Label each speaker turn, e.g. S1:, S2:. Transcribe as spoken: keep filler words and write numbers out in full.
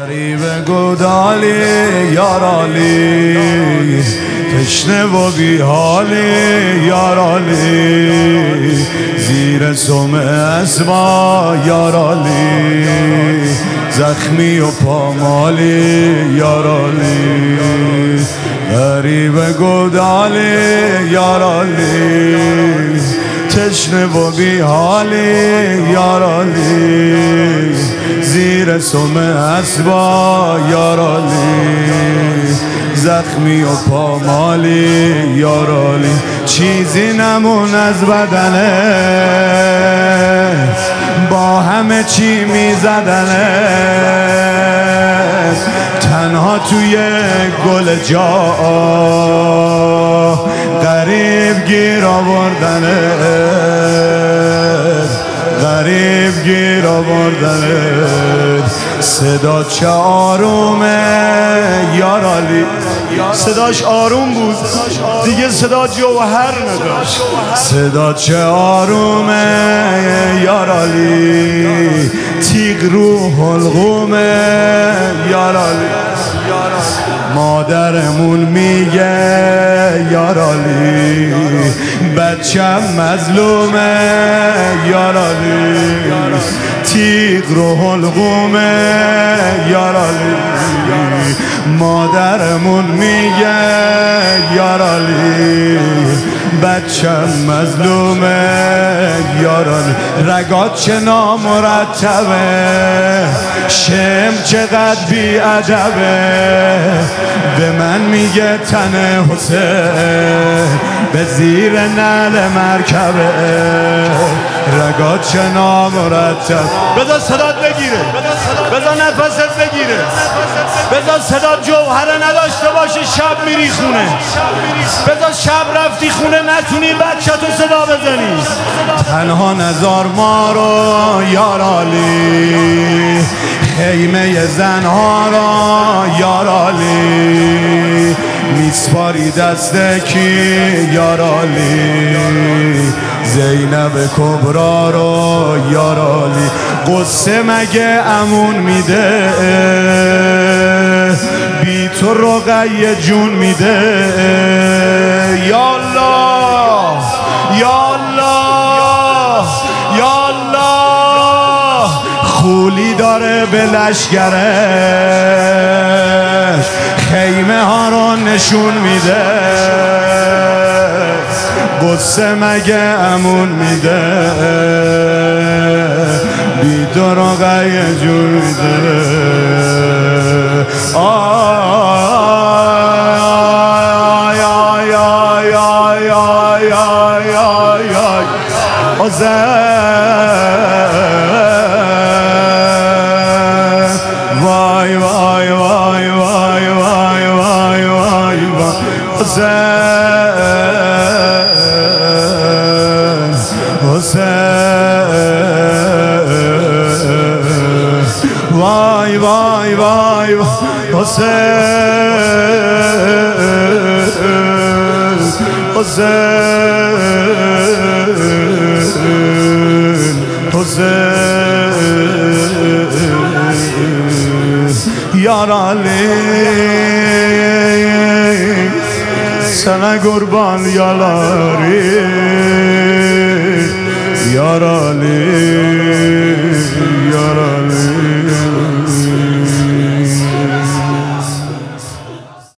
S1: غریب گودالی یارالی، تشنه و بیحالی یارالی، زیر سم اسما یارالی، زخمی و پامالی یارالی. غریب گودالی یارالی، تشنه و بیحالی یارالی، زیر سم اسبا یارالی، زخمی و پامالی یارالی. چیزی نمون از بدنه، با همه چی میزدنه، تنها توی گل جا غریب گیر آوردنه، غریب گیر آوردنه. صدا چه آرومه یارالی، صداش آروم بود دیگه، صدا جوهر نداشت. صدا چه آرومه یارالی، تیغ رو حلقومه یارالی. مادرمون میگه یارالی، بچم مظلومه یارالی، تیغ رو حلقومه یارالی. مادرمون میگه یارالی، بچم مظلومه یارالی. رگات چه نامرتبه، شم چقدر بی عجبه، به من میگه تن حسین به زیر نعل مرکبه. رگات چه نامرتب، بذار صدات بگیره، بذار نفست بگیره، بذار صدا جوهره نداشته باشه شب میری خونه، بذار شب رفتی خونه نتونی بچه تو صدا بزنی. تنها نزار ما رو یارالی، خیمه زنها را یارالی، میسپاری دست کی یارالی، زینب کبرا رو یارالی. قصه مگه امون میده، بی تو رقیه جون میده. یالله یالله یالله، خولی داره به لشگرش، خیمه ها رو نشون میده. قصه مگه امون میده، بی تو رقیه جون میده. وای وای وای وای وای وای وای حسین حسین، وای وای وای حسین حسین حسین یارالی. sana kurban yalari yarali yarali.